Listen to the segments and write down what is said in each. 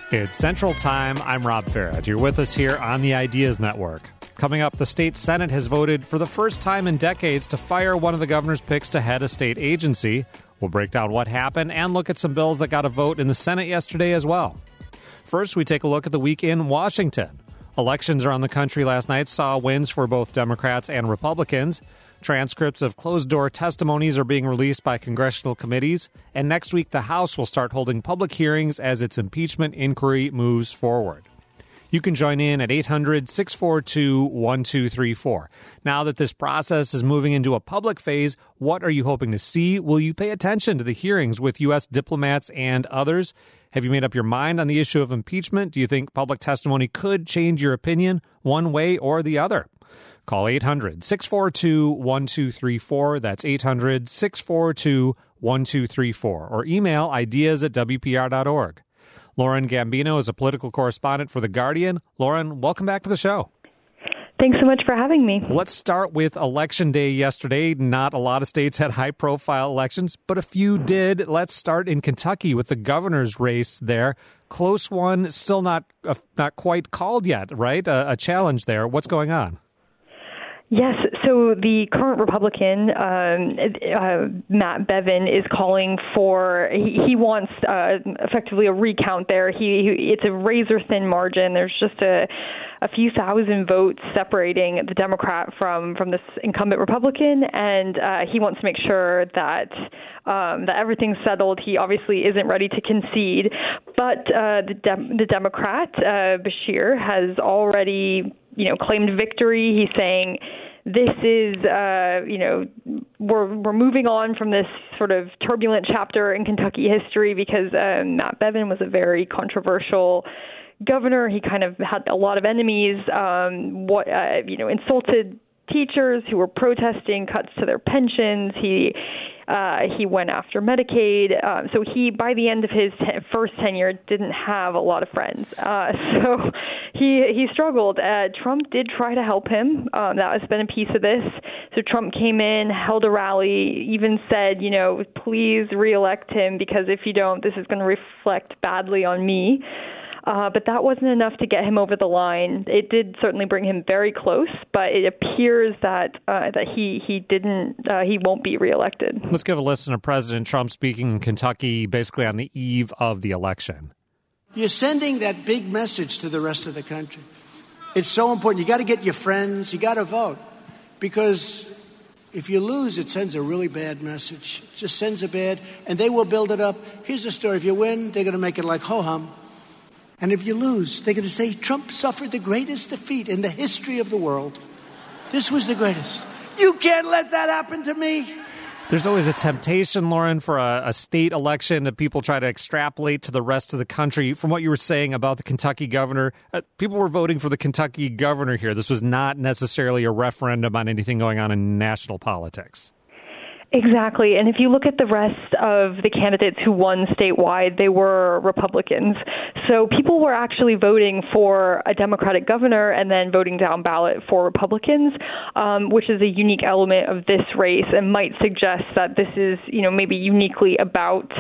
It's Central Time. I'm Rob Farrett. You're with us here on the Ideas Network. Coming up, the state Senate has voted for the first time in decades to fire one of the governor's picks to head a state agency. We'll break down what happened and look at some bills that got a vote in the Senate yesterday as well. First, we take a look at the week in Washington. Elections around the country last night saw wins for both Democrats and Republicans. Transcripts of closed-door testimonies are being released by congressional committees, and next week the House will start holding public hearings as its impeachment inquiry moves forward. You can join in at 800-642-1234. Now that this process is moving into a public phase, what are you hoping to see? Will you pay attention to the hearings with U.S. diplomats and others? Have you made up your mind on the issue of impeachment? Do you think public testimony could change your opinion one way or the other? Call 800-642-1234. That's 800-642-1234. Or email ideas@wpr.org. Lauren Gambino is a political correspondent for The Guardian. Lauren, welcome back to the show. Thanks so much for having me. Let's start with Election Day yesterday. Not a lot of states had high-profile elections, but a few did. Let's start in Kentucky with the governor's race there. Close one, still not quite called yet, right? A challenge there. What's going on? Yes, so the current Republican, Matt Bevin, is calling for, he wants effectively a recount there. It's a razor-thin margin. There's just a few thousand votes separating the Democrat from this incumbent Republican, and he wants to make sure that everything's settled. He obviously isn't ready to concede, but the Democrat, Beshear, has already claimed victory. He's saying this is, we're moving on from this sort of turbulent chapter in Kentucky history because Matt Bevin was a very controversial governor. He kind of had a lot of enemies, insulted teachers who were protesting cuts to their pensions. He went after Medicaid. So he, by the end of his first tenure, didn't have a lot of friends. So he struggled. Trump did try to help him. That has been a piece of this. So Trump came in, held a rally, even said, please reelect him because if you don't, this is going to reflect badly on me. But that wasn't enough to get him over the line. It did certainly bring him very close, but it appears that he won't be reelected. Let's give a listen to President Trump speaking in Kentucky, basically on the eve of the election. You're sending that big message to the rest of the country. It's so important. You got to get your friends. You got to vote, because if you lose, it sends a really bad message. It just sends a bad, and they will build it up. Here's the story: if you win, they're going to make it like ho hum. And if you lose, they're going to say Trump suffered the greatest defeat in the history of the world. This was the greatest. You can't let that happen to me. There's always a temptation, Lauren, for a state election that people try to extrapolate to the rest of the country. From what you were saying about the Kentucky governor, people were voting for the Kentucky governor here. This was not necessarily a referendum on anything going on in national politics. Exactly. And if you look at the rest of the candidates who won statewide, they were Republicans. So people were actually voting for a Democratic governor and then voting down ballot for Republicans, which is a unique element of this race and might suggest that this is, maybe uniquely about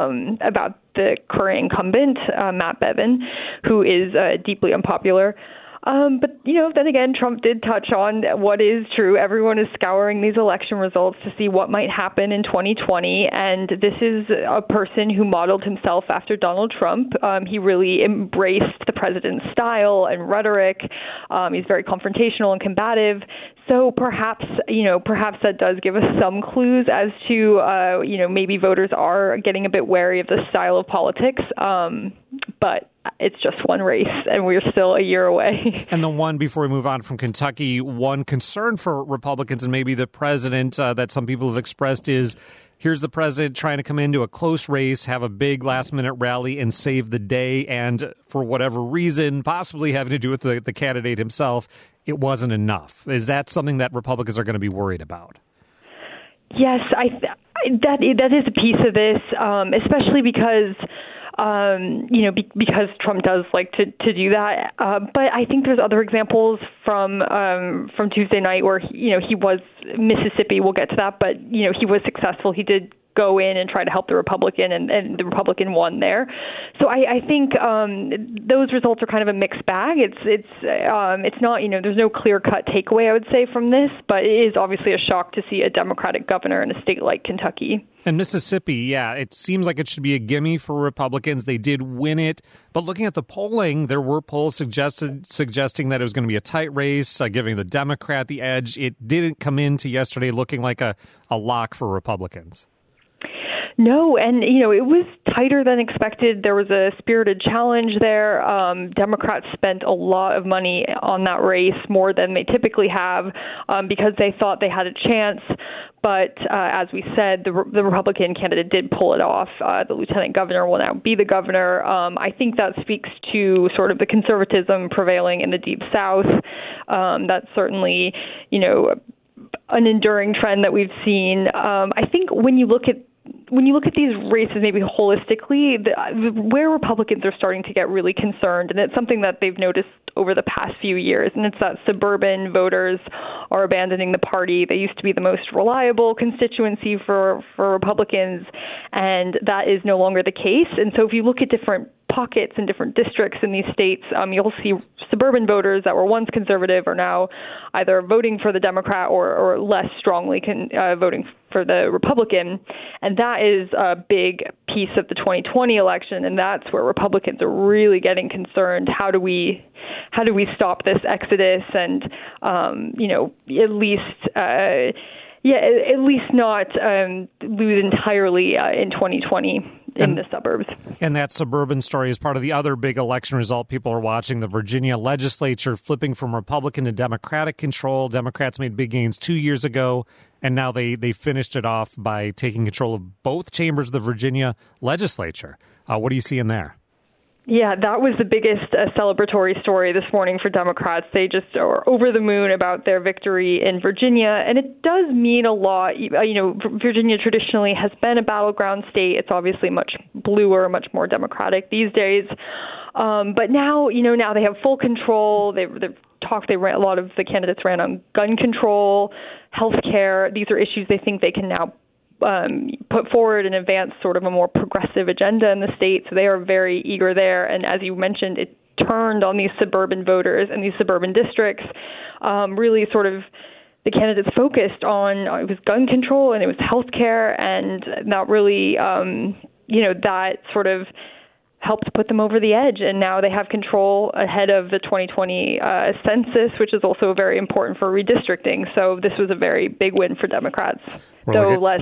the current incumbent, Matt Bevin, who is deeply unpopular. But, then again, Trump did touch on what is true. Everyone is scouring these election results to see what might happen in 2020. And this is a person who modeled himself after Donald Trump. He really embraced the president's style and rhetoric. He's very confrontational and combative. So perhaps that does give us some clues as to, maybe voters are getting a bit wary of the style of politics. But it's just one race, and we're still a year away. And the one, before we move on from Kentucky, one concern for Republicans and maybe the president that some people have expressed is, here's the president trying to come into a close race, have a big last-minute rally, and save the day. And for whatever reason, possibly having to do with the candidate himself, it wasn't enough. Is that something that Republicans are going to be worried about? Yes, that is a piece of this, especially because because Trump does like to do that. But I think there's other examples from Tuesday night where he was Mississippi. We'll get to that, but he was successful. He did go in and try to help the Republican, and the Republican won there. So I think those results are kind of a mixed bag. It's not, there's no clear-cut takeaway, I would say, from this, but it is obviously a shock to see a Democratic governor in a state like Kentucky. And Mississippi, it seems like it should be a gimme for Republicans. They did win it. But looking at the polling, there were polls suggesting that it was going to be a tight race, giving the Democrat the edge. It didn't come into yesterday looking like a lock for Republicans. No, and, it was tighter than expected. There was a spirited challenge there. Democrats spent a lot of money on that race, more than they typically have, because they thought they had a chance. But as we said, the Republican candidate did pull it off. The lieutenant governor will now be the governor. I think that speaks to sort of the conservatism prevailing in the Deep South. That's certainly, an enduring trend that we've seen. I think when you look at these races maybe holistically, where Republicans are starting to get really concerned, and it's something that they've noticed over the past few years, and it's that suburban voters are abandoning the party. They used to be the most reliable constituency for Republicans, and that is no longer the case. And so if you look at different pockets and different districts in these states, you'll see suburban voters that were once conservative are now either voting for the Democrat or less strongly voting for the Republican. And that is a big piece of the 2020 election, and that's where Republicans are really getting concerned. How do we stop this exodus and, at least not lose entirely in 2020 in the suburbs. And that suburban story is part of the other big election result people are watching. The Virginia legislature flipping from Republican to Democratic control. Democrats made big gains 2 years ago, and now they finished it off by taking control of both chambers of the Virginia legislature. What do you see in there? Yeah, that was the biggest celebratory story this morning for Democrats. They just are over the moon about their victory in Virginia, and it does mean a lot. Virginia traditionally has been a battleground state. It's obviously much bluer, much more Democratic these days. But now, now they have full control. A lot of the candidates ran on gun control, health care. These are issues they think they can now put forward and advance sort of a more progressive agenda in the state. So they are very eager there. And as you mentioned, it turned on these suburban voters and these suburban districts. Really sort of the candidates focused on, it was gun control and it was health care, and that really, that sort of helped put them over the edge. And now they have control ahead of the 2020 census, which is also very important for redistricting. So this was a very big win for Democrats, though less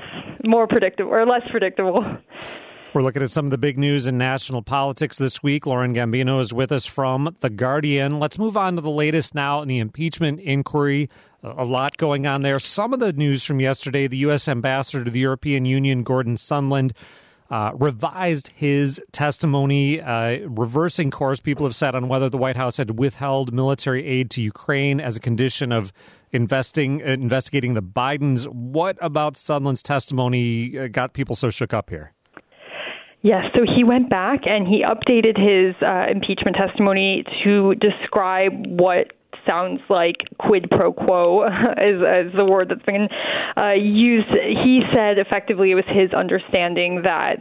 predictable. We're looking at some of the big news in national politics this week. Lauren Gambino is with us from The Guardian. Let's move on to the latest now in the impeachment inquiry. A lot going on there. Some of the news from yesterday, the U.S. ambassador to the European Union, Gordon Sondland, revised his testimony, reversing course, people have said, on whether the White House had withheld military aid to Ukraine as a condition of investigating the Bidens. What about Sondland's testimony got people so shook up here? Yes, so he went back and he updated his impeachment testimony to describe what sounds like quid pro quo is the word that's been used. He said effectively it was his understanding that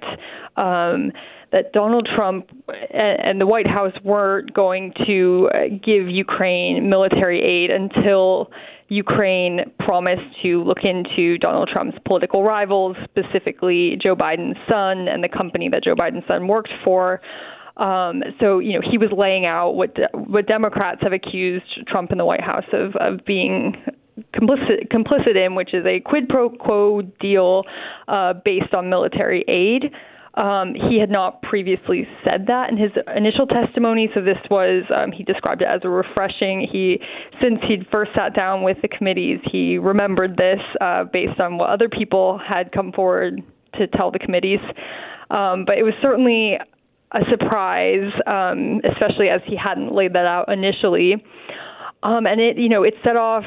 Donald Trump and the White House weren't going to give Ukraine military aid until Ukraine promised to look into Donald Trump's political rivals, specifically Joe Biden's son and the company that Joe Biden's son worked for. So, he was laying out what Democrats have accused Trump and the White House of being complicit in, which is a quid pro quo deal based on military aid. He had not previously said that in his initial testimony, so this was, he described it as a refreshing. Since he'd first sat down with the committees, he remembered this based on what other people had come forward to tell the committees. But it was certainly a surprise, especially as he hadn't laid that out initially. And it set off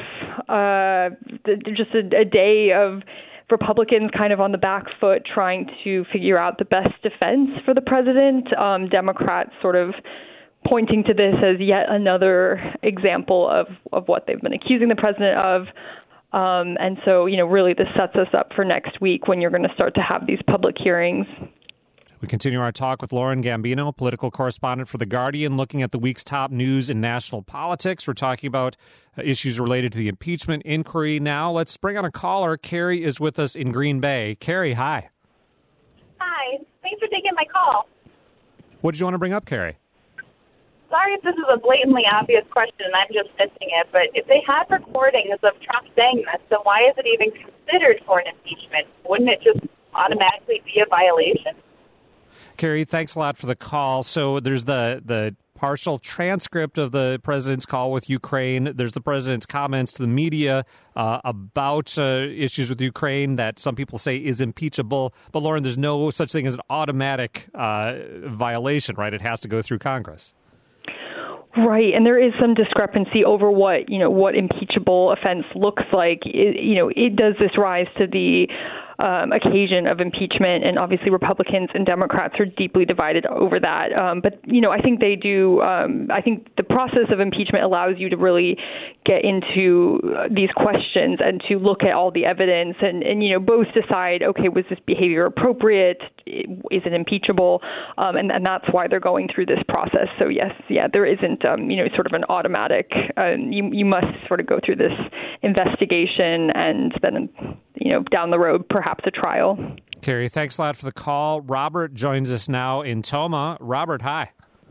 just a day of Republicans kind of on the back foot trying to figure out the best defense for the president. Democrats sort of pointing to this as yet another example of what they've been accusing the president of. And so, really this sets us up for next week when you're going to start to have these public hearings. We continue our talk with Lauren Gambino, political correspondent for The Guardian, looking at the week's top news in national politics. We're talking about issues related to the impeachment inquiry now. Let's bring on a caller. Carrie is with us in Green Bay. Carrie, hi. Hi. Thanks for taking my call. What did you want to bring up, Carrie? Sorry if this is a blatantly obvious question and I'm just missing it, but if they had recordings of Trump saying this, then why is it even considered for an impeachment? Wouldn't it just automatically be a violation? Carrie, thanks a lot for the call. So there's the partial transcript of the president's call with Ukraine. There's the president's comments to the media about issues with Ukraine that some people say is impeachable. But, Lauren, there's no such thing as an automatic violation, right? It has to go through Congress. Right, and there is some discrepancy over what impeachable offense looks like. It does this rise to the occasion of impeachment, and obviously Republicans and Democrats are deeply divided over that. But I think they do. I think the process of impeachment allows you to really get into these questions and to look at all the evidence and both decide, okay, was this behavior appropriate? Is it impeachable? And that's why they're going through this process. So yes, there isn't sort of an automatic. You must sort of go through this investigation and then down the road perhaps a trial. Carrie, thanks a lot for the call. Robert joins us now in Tomah. Robert, hi.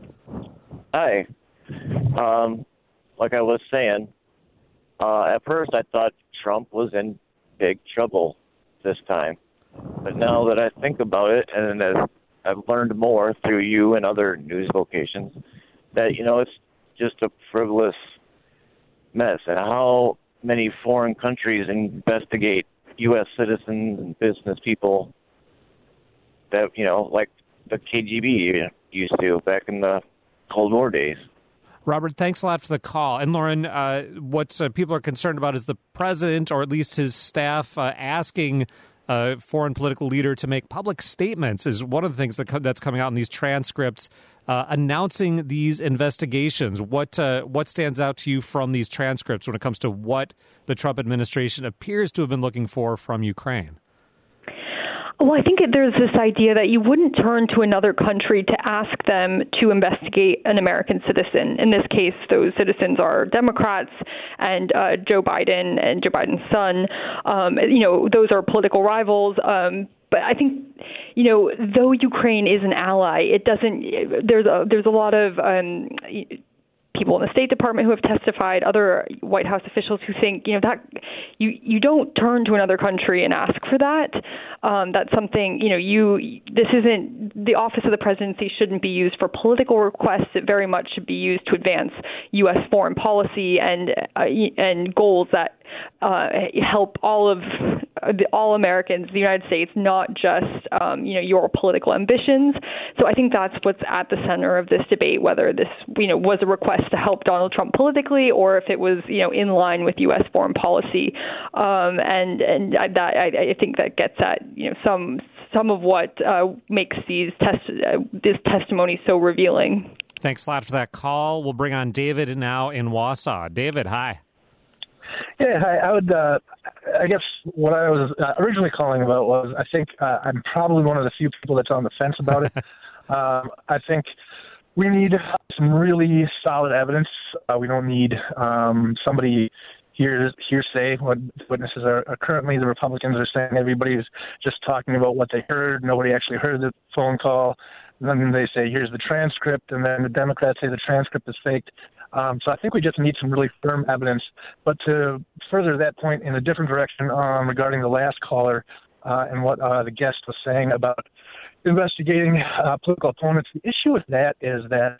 Hi. Like I was saying, at first I thought Trump was in big trouble this time. But now that I think about it, and I've learned more through you and other news locations, that, it's just a frivolous mess. And how many foreign countries investigate U.S. citizens and business people that, like the KGB used to back in the Cold War days. Robert, thanks a lot for the call. And Lauren, what people are concerned about is the president, or at least his staff, asking a foreign political leader to make public statements is one of the things that's coming out in these transcripts, announcing these investigations. What stands out to you from these transcripts when it comes to what the Trump administration appears to have been looking for from Ukraine? Well, I think there's this idea that you wouldn't turn to another country to ask them to investigate an American citizen. In this case, those citizens are Democrats and Joe Biden and Joe Biden's son. Those are political rivals. But I think, though Ukraine is an ally, it doesn't. There's a lot of people in the State Department who have testified, other White House officials who think, that you don't turn to another country and ask for that. That's something, this isn't, the office of the presidency shouldn't be used for political requests. It very much should be used to advance U.S. foreign policy and goals that help all Americans, the United States, not just, your political ambitions. So I think that's what's at the center of this debate, whether this, was a request to help Donald Trump politically or if it was, in line with U.S. foreign policy. I think that gets at, some of what makes this testimony so revealing. Thanks a lot for that call. We'll bring on David now in Wausau. David, hi. Yeah, hi. I would, I guess what I was originally calling about was I think I'm probably one of the few people that's on the fence about it. I think we need some really solid evidence. We don't need somebody hearsay. What witnesses are currently, the Republicans are saying everybody's just talking about what they heard. Nobody actually heard the phone call. And then they say, here's the transcript. And then the Democrats say the transcript is faked. So I think we just need some really firm evidence. But to further that point in a different direction regarding the last caller and what the guest was saying about investigating political opponents, the issue with that is that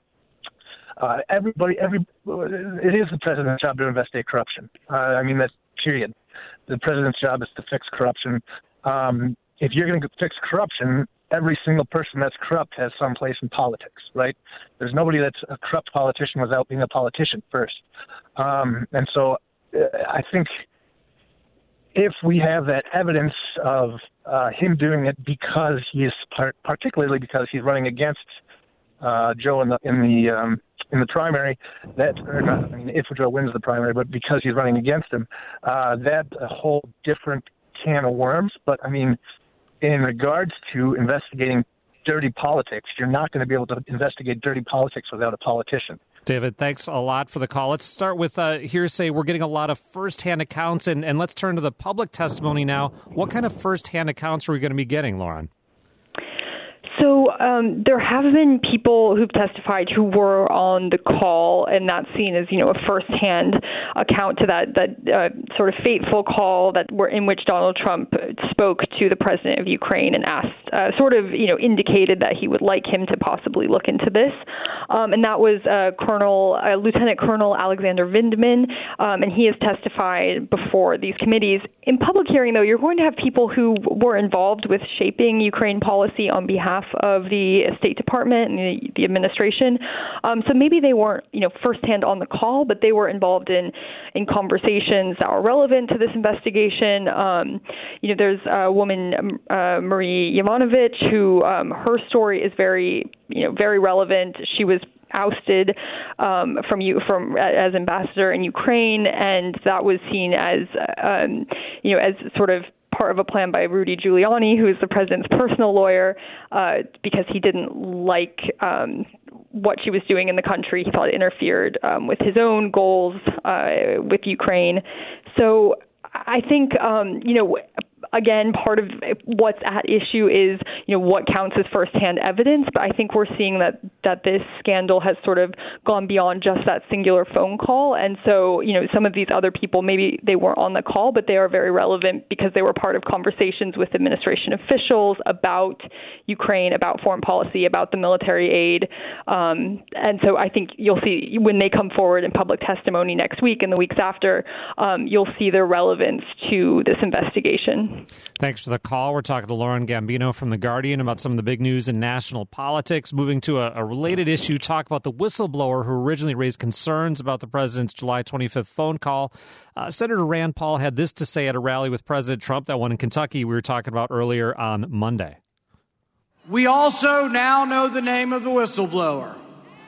it is the president's job to investigate corruption. That's period. The president's job is to fix corruption. If you're going to fix corruption, every single person that's corrupt has some place in politics, right? There's nobody that's a corrupt politician without being a politician first. And so I think if we have that evidence of him doing it because particularly because he's running against Joe in the primary, if Joe wins the primary, but because he's running against him, that's a whole different can of worms. But I mean, in regards to investigating dirty politics, you're not going to be able to investigate dirty politics without a politician. David, thanks a lot for the call. Let's start with hearsay. We're getting a lot of firsthand accounts, and let's turn to the public testimony now. What kind of firsthand accounts are we going to be getting, Lauren? So there have been people who've testified who were on the call, and that's seen as, a firsthand account to that sort of fateful call in which Donald Trump spoke to the president of Ukraine and asked, indicated that he would like him to possibly look into this. And that was Lieutenant Colonel Alexander Vindman, and he has testified before these committees. In public hearing, though, you're going to have people who were involved with shaping Ukraine policy on behalf of the State Department and the administration. So maybe they weren't, firsthand on the call, but they were involved in conversations that were relevant to this investigation. There's a woman, Marie Yovanovitch, who her story is very relevant. She was ousted as ambassador in Ukraine, and that was seen as as sort of part of a plan by Rudy Giuliani, who is the president's personal lawyer, because he didn't like what she was doing in the country. He thought it interfered with his own goals with Ukraine. So I think, again, part of what's at issue is, what counts as firsthand evidence. But I think we're seeing that this scandal has sort of gone beyond just that singular phone call. And so, some of these other people, maybe they weren't on the call, but they are very relevant because they were part of conversations with administration officials about Ukraine, about foreign policy, about the military aid. And so I think you'll see when they come forward in public testimony next week and the weeks after, you'll see their relevance to this investigation. Thanks for the call. We're talking to Lauren Gambino from The Guardian about some of the big news in national politics. Moving to a related issue, talk about the whistleblower who originally raised concerns about the president's July 25th phone call. Senator Rand Paul had this to say at a rally with President Trump, that one in Kentucky we were talking about earlier on Monday. We also now know the name of the whistleblower.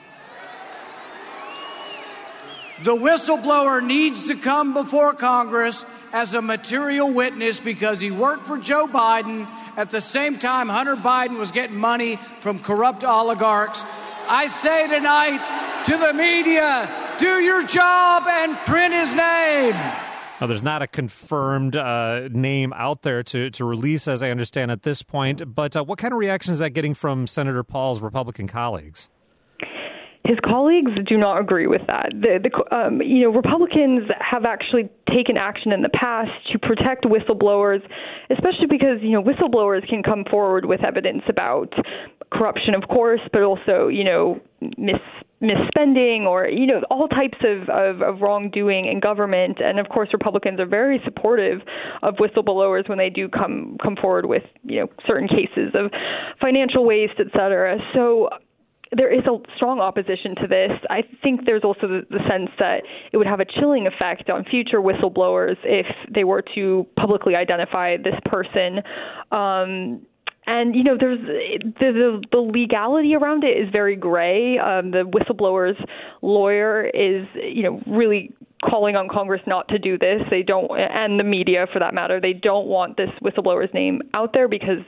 The whistleblower needs to come before Congress as a material witness because he worked for Joe Biden at the same time Hunter Biden was getting money from corrupt oligarchs. I say tonight to the media, do your job and print his name. Now, there's not a confirmed name out there to release, as I understand at this point. But what kind of reaction is that getting from Senator Paul's Republican colleagues? His colleagues do not agree with that. Republicans have actually taken action in the past to protect whistleblowers, especially because, whistleblowers can come forward with evidence about corruption, of course, but also, misspending or, all types of wrongdoing in government. And of course, Republicans are very supportive of whistleblowers when they do come forward with, certain cases of financial waste, et cetera. So there is a strong opposition to this. I think there's also the sense that it would have a chilling effect on future whistleblowers if they were to publicly identify this person. And, there's the legality around it is very gray. The whistleblower's lawyer is, really calling on Congress not to do this. They don't, and the media for that matter, they don't want this whistleblower's name out there because,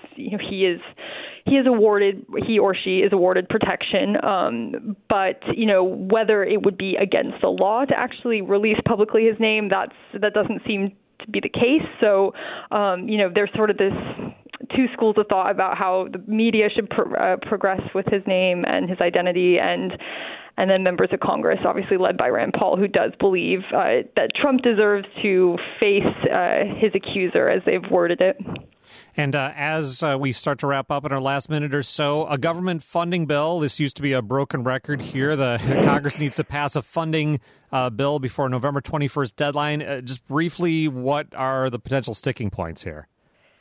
he or she is awarded protection. But, whether it would be against the law to actually release publicly his name, that doesn't seem to be the case. So, there's sort of this two schools of thought about how the media should progress with his name and his identity, and then members of Congress, obviously led by Rand Paul, who does believe that Trump deserves to face his accuser, as they've worded it. And as we start to wrap up in our last minute or so, a government funding bill. This used to be a broken record here. The Congress needs to pass a funding bill before November 21st deadline. Just briefly, what are the potential sticking points here?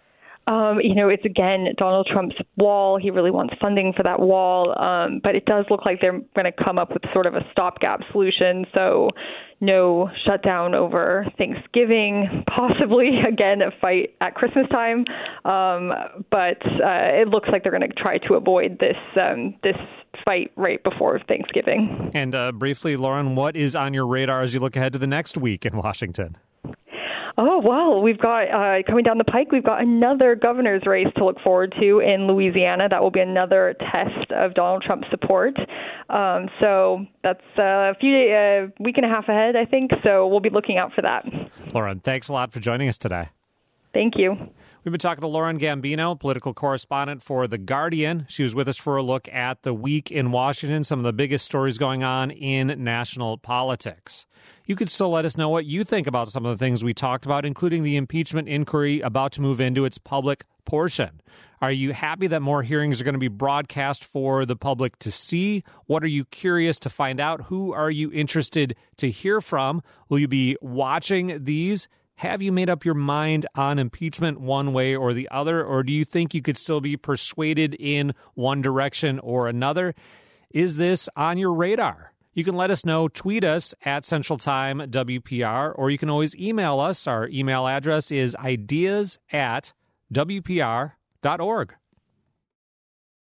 It's again Donald Trump's wall. He really wants funding for that wall, but it does look like they're going to come up with sort of a stopgap solution. So no shutdown over Thanksgiving, possibly again a fight at Christmas time. But it looks like they're going to try to avoid this fight right before Thanksgiving. And briefly, Lauren, what is on your radar as you look ahead to the next week in Washington? Oh, well, we've got coming down the pike, we've got another governor's race to look forward to in Louisiana. That will be another test of Donald Trump's support. So that's a week and a half ahead, I think. So we'll be looking out for that. Lauren, thanks a lot for joining us today. Thank you. We've been talking to Lauren Gambino, political correspondent for The Guardian. She was with us for a look at the week in Washington, some of the biggest stories going on in national politics. You could still let us know what you think about some of the things we talked about, including the impeachment inquiry about to move into its public portion. Are you happy that more hearings are going to be broadcast for the public to see? What are you curious to find out? Who are you interested to hear from? Will you be watching these? Have you made up your mind on impeachment one way or the other, or do you think you could still be persuaded in one direction or another? Is this on your radar? You can let us know, tweet us at Central Time WPR, or you can always email us. Our email address is ideas@wpr.org.